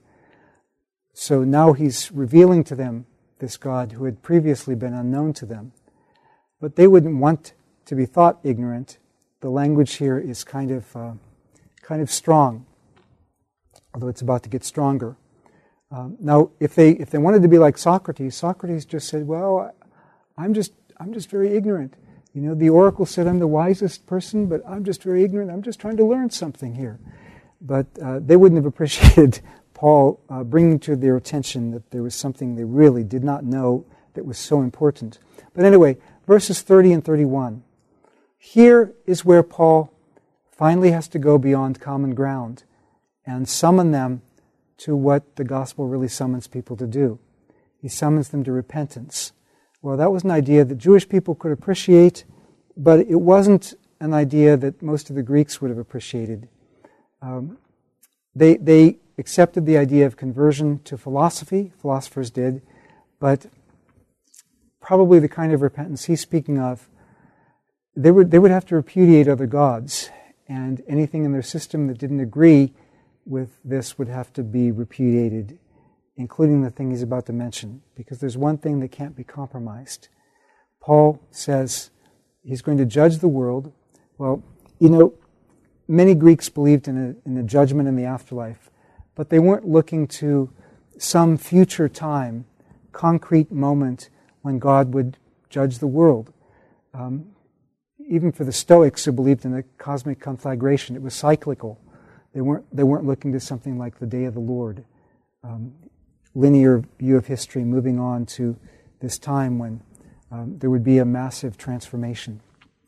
So now he's revealing to them this God who had previously been unknown to them. But they wouldn't want to be thought ignorant. The language here is kind of uh, kind of strong, although it's about to get stronger. Um, now, if they if they wanted to be like Socrates, Socrates just said, "Well, I'm just I'm just very ignorant. You know, the oracle said I'm the wisest person, but I'm just very ignorant. I'm just trying to learn something here." But uh, they wouldn't have appreciated Paul uh, bringing to their attention that there was something they really did not know that was so important. But anyway, verses thirty and thirty-one. Here is where Paul finally has to go beyond common ground and summon them to what the gospel really summons people to do. He summons them to repentance. Well, that was an idea that Jewish people could appreciate, but it wasn't an idea that most of the Greeks would have appreciated. Um, they, they accepted the idea of conversion to philosophy, philosophers did, but probably the kind of repentance he's speaking of, they would, they would have to repudiate other gods, and anything in their system that didn't agree with this would have to be repudiated, including the thing he's about to mention, because there's one thing that can't be compromised. Paul says he's going to judge the world. Well, you know, many Greeks believed in a, in a judgment in the afterlife, but they weren't looking to some future time, concrete moment when God would judge the world. Um, even for the Stoics who believed in a cosmic conflagration, it was cyclical. They weren't, they weren't looking to something like the day of the Lord. Um, linear view of history moving on to this time when um, there would be a massive transformation.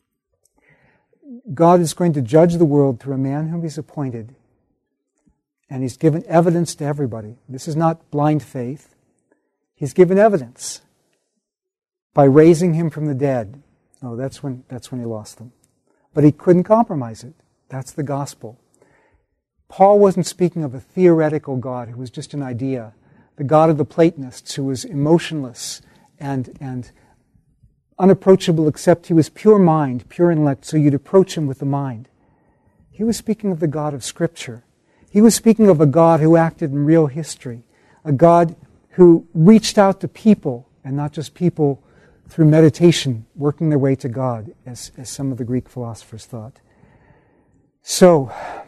God is going to judge the world through a man whom he's appointed, and he's given evidence to everybody. This is not blind faith. He's given evidence by raising him from the dead. Oh, that's when that's when he lost them. But he couldn't compromise it. That's the gospel. Paul wasn't speaking of a theoretical God who was just an idea, the God of the Platonists who was emotionless and, and unapproachable except he was pure mind, pure intellect, so you'd approach him with the mind. He was speaking of the God of Scripture. He was speaking of a God who acted in real history, a God who reached out to people, and not just people through meditation, working their way to God, as, as some of the Greek philosophers thought. So,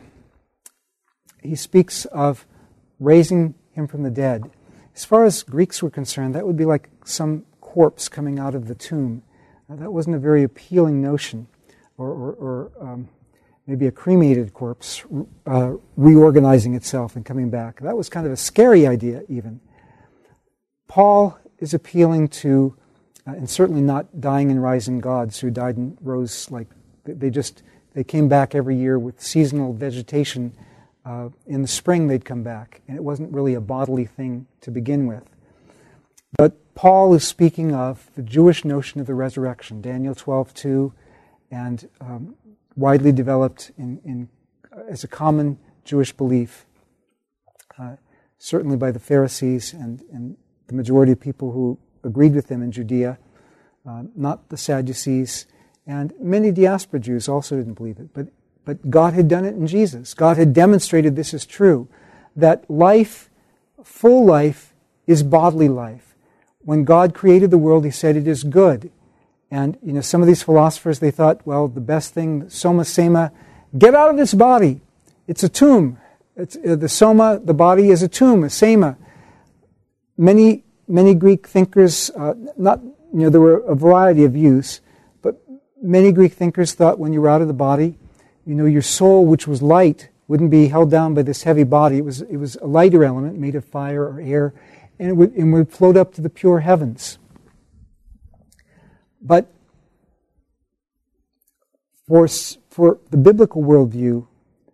he speaks of raising him from the dead. As far as Greeks were concerned, that would be like some corpse coming out of the tomb. Now, that wasn't a very appealing notion, or, or, or um, maybe a cremated corpse uh, reorganizing itself and coming back. That was kind of a scary idea, even. Paul is appealing to, uh, and certainly not dying and rising gods who died and rose like, they just, they came back every year with seasonal vegetation. Uh, in the spring they'd come back, and it wasn't really a bodily thing to begin with. But Paul is speaking of the Jewish notion of the resurrection, Daniel twelve two, and um, widely developed in, in uh, as a common Jewish belief, uh, certainly by the Pharisees and, and the majority of people who agreed with them in Judea, uh, not the Sadducees, and many diaspora Jews also didn't believe it. But But God had done it in Jesus. God had demonstrated this is true, that life, full life, is bodily life. When God created the world, He said it is good. And, you know, some of these philosophers, they thought, well, the best thing, soma sema, get out of this body. It's a tomb. It's, uh, the soma, the body is a tomb, a sema. Many, many Greek thinkers, uh, not, you know, there were a variety of views, but many Greek thinkers thought when you were out of the body, you know, your soul, which was light, wouldn't be held down by this heavy body. It was it was a lighter element made of fire or air, and it would, and would float up to the pure heavens. But for, for the biblical worldview,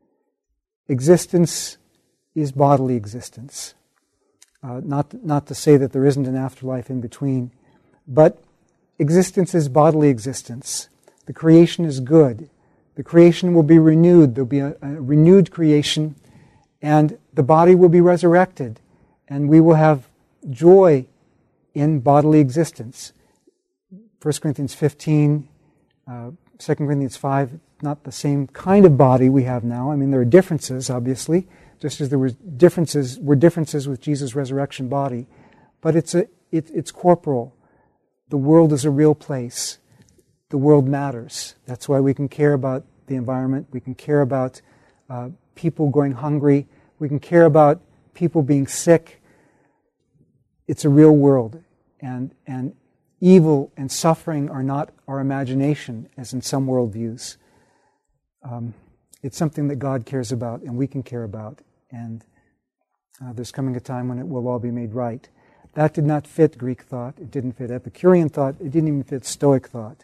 existence is bodily existence. Uh, not, not to say that there isn't an afterlife in between, but existence is bodily existence. The creation is good. The creation will be renewed. There'll be a, a renewed creation, and the body will be resurrected, and we will have joy in bodily existence. First Corinthians fifteen, uh, Second Corinthians five, not the same kind of body we have now. I mean, there are differences, obviously, just as there were differences were differences with Jesus' resurrection body, but it's a it, it's corporal. The world is a real place. The world matters. That's why we can care about the environment. We can care about uh, people going hungry. We can care about people being sick. It's a real world, and and evil and suffering are not our imagination, as in some worldviews. Um, it's something that God cares about, and we can care about. And uh, there's coming a time when it will all be made right. That did not fit Greek thought. It didn't fit Epicurean thought. It didn't even fit Stoic thought.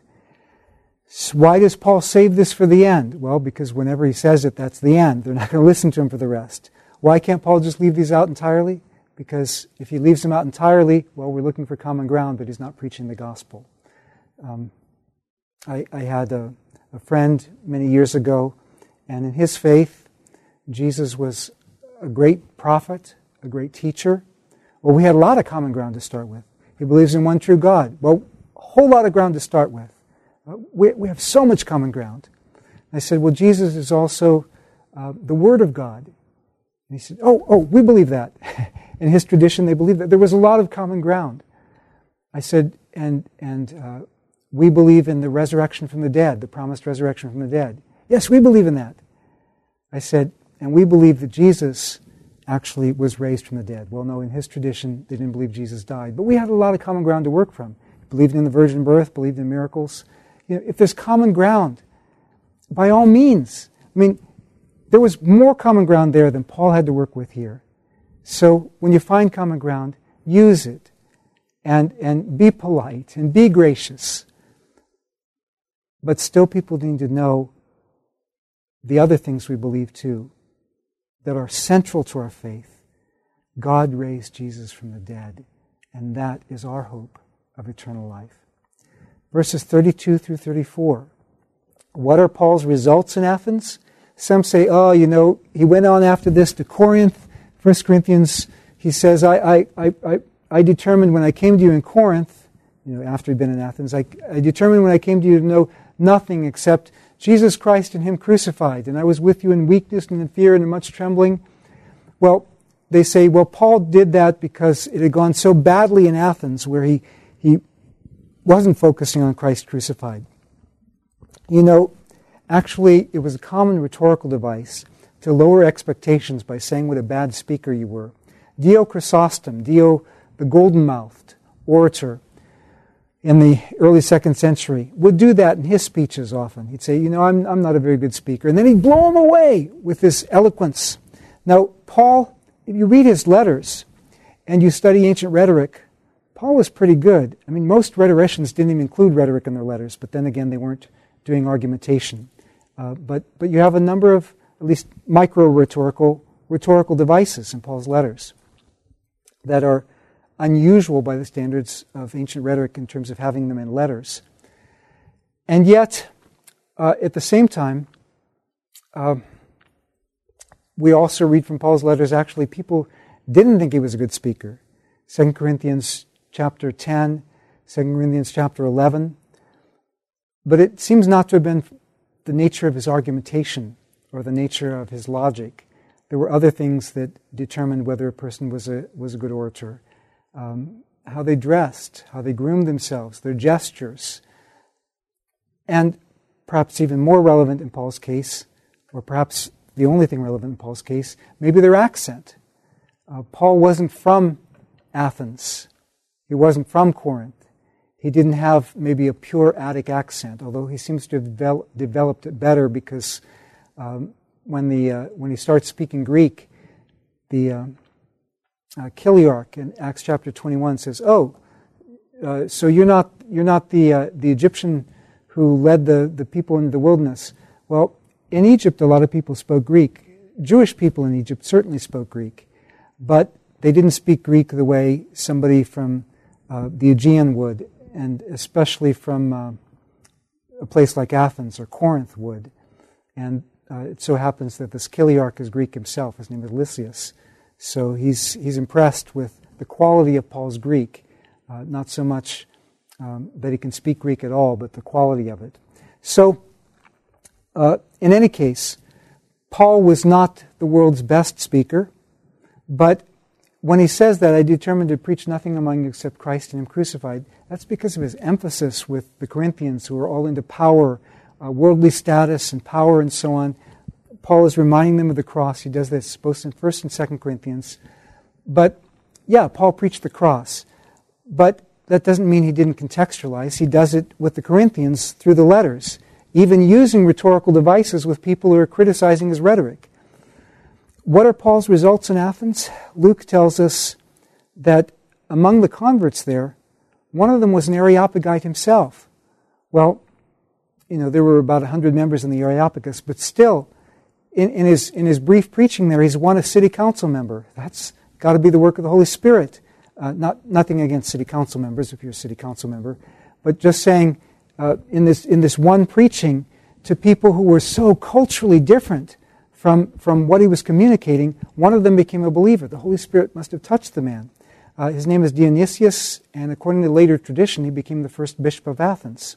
So why does Paul save this for the end? Well, because whenever he says it, that's the end. They're not going to listen to him for the rest. Why can't Paul just leave these out entirely? Because if he leaves them out entirely, well, we're looking for common ground, but he's not preaching the gospel. Um, I, I had a, a friend many years ago, and in his faith, Jesus was a great prophet, a great teacher. Well, we had a lot of common ground to start with. He believes in one true God. Well, a whole lot of ground to start with. Uh, we, we have so much common ground. I said, well, Jesus is also uh, the Word of God. And he said, oh, oh, we believe that. In his tradition, they believe that. There was a lot of common ground. I said, and and uh, we believe in the resurrection from the dead, the promised resurrection from the dead. Yes, we believe in that. I said, and we believe that Jesus actually was raised from the dead. Well, no, in his tradition, they didn't believe Jesus died. But we had a lot of common ground to work from. Believed in the virgin birth, believed in miracles. You know, if there's common ground, by all means. I mean, there was more common ground there than Paul had to work with here. So when you find common ground, use it. And, and be polite and be gracious. But still people need to know the other things we believe too, that are central to our faith. God raised Jesus from the dead, and that is our hope of eternal life. Verses thirty-two through thirty-four. What are Paul's results in Athens? Some say, oh, you know, he went on after this to Corinth. First Corinthians, he says, I, I, I, I, I determined when I came to you in Corinth, you know, after he'd been in Athens, I, I determined when I came to you to know nothing except Jesus Christ and Him crucified. And I was with you in weakness and in fear and in much trembling. Well, they say, well, Paul did that because it had gone so badly in Athens where he, he wasn't focusing on Christ crucified. You know, actually, it was a common rhetorical device to lower expectations by saying what a bad speaker you were. Dio Chrysostom, Dio the golden-mouthed orator in the early second century, would do that in his speeches often. He'd say, you know, I'm, I'm not a very good speaker. And then he'd blow them away with this eloquence. Now, Paul, if you read his letters and you study ancient rhetoric, Paul was pretty good. I mean, most rhetoricians didn't even include rhetoric in their letters, but then again, they weren't doing argumentation. Uh, but, but you have a number of, at least micro-rhetorical rhetorical devices in Paul's letters that are unusual by the standards of ancient rhetoric in terms of having them in letters. And yet, uh, at the same time, uh, we also read from Paul's letters, actually, people didn't think he was a good speaker. Second Corinthians chapter ten, Second Corinthians chapter eleven. But it seems not to have been the nature of his argumentation or the nature of his logic. There were other things that determined whether a person was a was a good orator. Um, how they dressed, how they groomed themselves, their gestures. And perhaps even more relevant in Paul's case, or perhaps the only thing relevant in Paul's case, maybe their accent. Uh, Paul wasn't from Athens. He wasn't from Corinth. He didn't have maybe a pure Attic accent, although he seems to have devel- developed it better because um, when the uh, when he starts speaking Greek, the uh, uh, Chiliarch in Acts chapter twenty-one says, "Oh, uh, so you're not you're not the uh, the Egyptian who led the, the people into the wilderness." Well, in Egypt, a lot of people spoke Greek. Jewish people in Egypt certainly spoke Greek, but they didn't speak Greek the way somebody from uh, the Aegean would, and especially from uh, a place like Athens or Corinth would. And uh, it so happens that this Chiliarch is Greek himself. His name is Lysias. So he's he's impressed with the quality of Paul's Greek, uh, not so much um, that he can speak Greek at all, but the quality of it. So, uh, in any case, Paul was not the world's best speaker, but when he says that, I determined to preach nothing among you except Christ and Him crucified, that's because of his emphasis with the Corinthians, who are all into power, uh, worldly status and power and so on. Paul is reminding them of the cross. He does this both in First and Second Corinthians. But, yeah, Paul preached the cross. But that doesn't mean he didn't contextualize. He does it with the Corinthians through the letters, even using rhetorical devices with people who are criticizing his rhetoric. What are Paul's results in Athens? Luke tells us that among the converts there, one of them was an Areopagite himself. Well, you know, there were about one hundred members in the Areopagus, but still, in, in his in his brief preaching there, he's won a city council member. That's got to be the work of the Holy Spirit. Uh, not nothing against city council members, if you're a city council member, but just saying uh, in this in this one preaching to people who were so culturally different from from what he was communicating, one of them became a believer. The Holy Spirit must have touched the man. Uh, his name is Dionysius, and according to later tradition, he became the first bishop of Athens.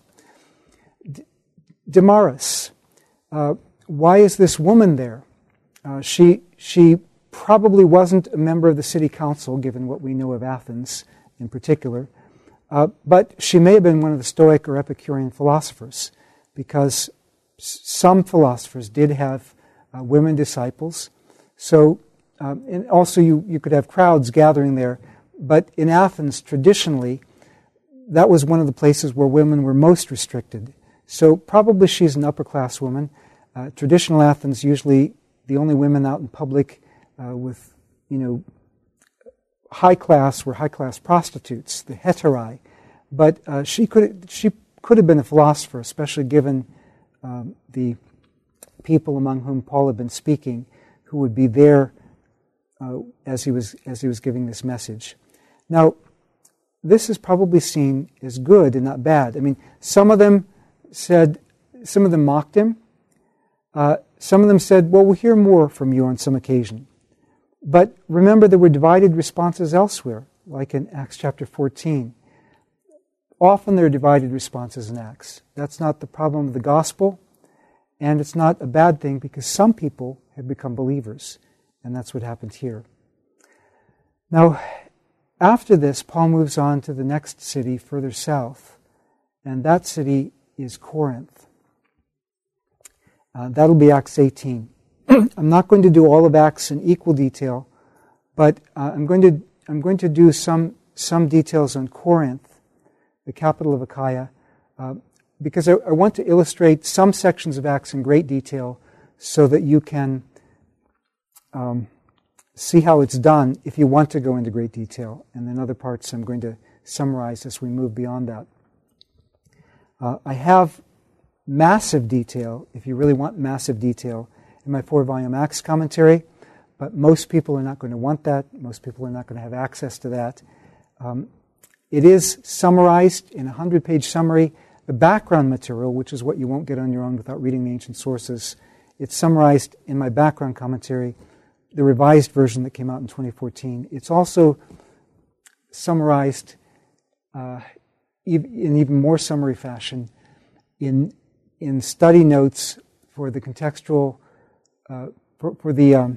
D- Damaris, uh, why is this woman there? Uh, she she probably wasn't a member of the city council, given what we know of Athens in particular, uh, but she may have been one of the Stoic or Epicurean philosophers, because s- some philosophers did have uh, women disciples. So, um, and also you, you could have crowds gathering there. But in Athens, traditionally, that was one of the places where women were most restricted. So probably she's an upper-class woman. Uh, traditional Athens, usually the only women out in public uh, with, you know, high-class were high-class prostitutes, the heterae. But uh, she could she could have been a philosopher, especially given um, the people among whom Paul had been speaking, who would be there uh, as he was as he was giving this message. Now, this is probably seen as good and not bad. I mean, some of them said, some of them mocked him. Uh, some of them said, well, we'll hear more from you on some occasion. But remember, there were divided responses elsewhere, like in Acts chapter fourteen. Often there are divided responses in Acts. That's not the problem of the gospel, and it's not a bad thing because some people have become believers, and that's what happened here. Now, after this, Paul moves on to the next city further south, and that city is Corinth. Uh, that'll be Acts eighteen. I'm not going to do all of Acts in equal detail, but uh, I'm going to I'm going to do some some details on Corinth, the capital of Achaia, uh, because I, I want to illustrate some sections of Acts in great detail so that you can um, see how it's done if you want to go into great detail. And then other parts I'm going to summarize as we move beyond that. Uh, I have massive detail, if you really want massive detail, in my four-volume Acts commentary, but most people are not going to want that. Most people are not going to have access to that. Um, it is summarized in a hundred-page summary. The background material, which is what you won't get on your own without reading the ancient sources, it's summarized in my background commentary, the revised version that came out in twenty fourteen. It's also summarized uh, in even more summary fashion in in study notes for the contextual, uh, for, for the um,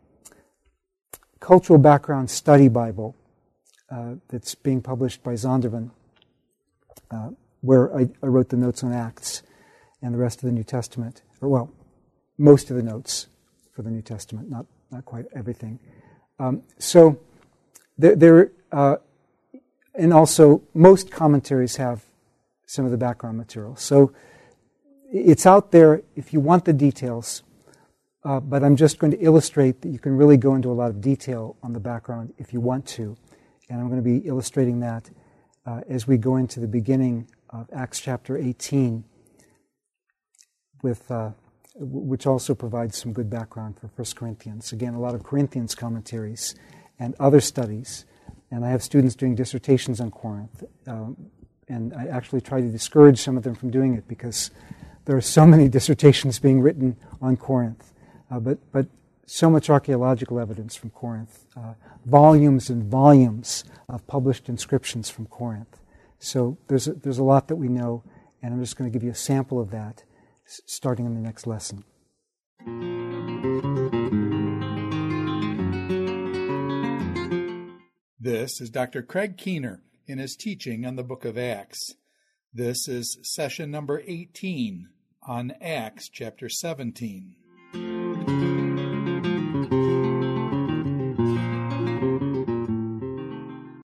Cultural Background Study Bible uh, that's being published by Zondervan, uh, where I, I wrote the notes on Acts and the rest of the New Testament, or well, most of the notes for the New Testament, not not quite everything. Um, so there, there uh, and also most commentaries have some of the background material. So it's out there if you want the details, uh, but I'm just going to illustrate that you can really go into a lot of detail on the background if you want to. And I'm going to be illustrating that uh, as we go into the beginning of Acts chapter eighteen, with uh, which also provides some good background for First Corinthians. Again, a lot of Corinthians commentaries and other studies. And I have students doing dissertations on Corinth. Um, and I actually try to discourage some of them from doing it because there are so many dissertations being written on Corinth. Uh, but, but so much archaeological evidence from Corinth. Uh, volumes and volumes of published inscriptions from Corinth. So there's a, there's a lot that we know, and I'm just going to give you a sample of that starting in the next lesson. This is Doctor Craig Keener in his teaching on the book of Acts. This is session number eighteen on Acts chapter seventeen.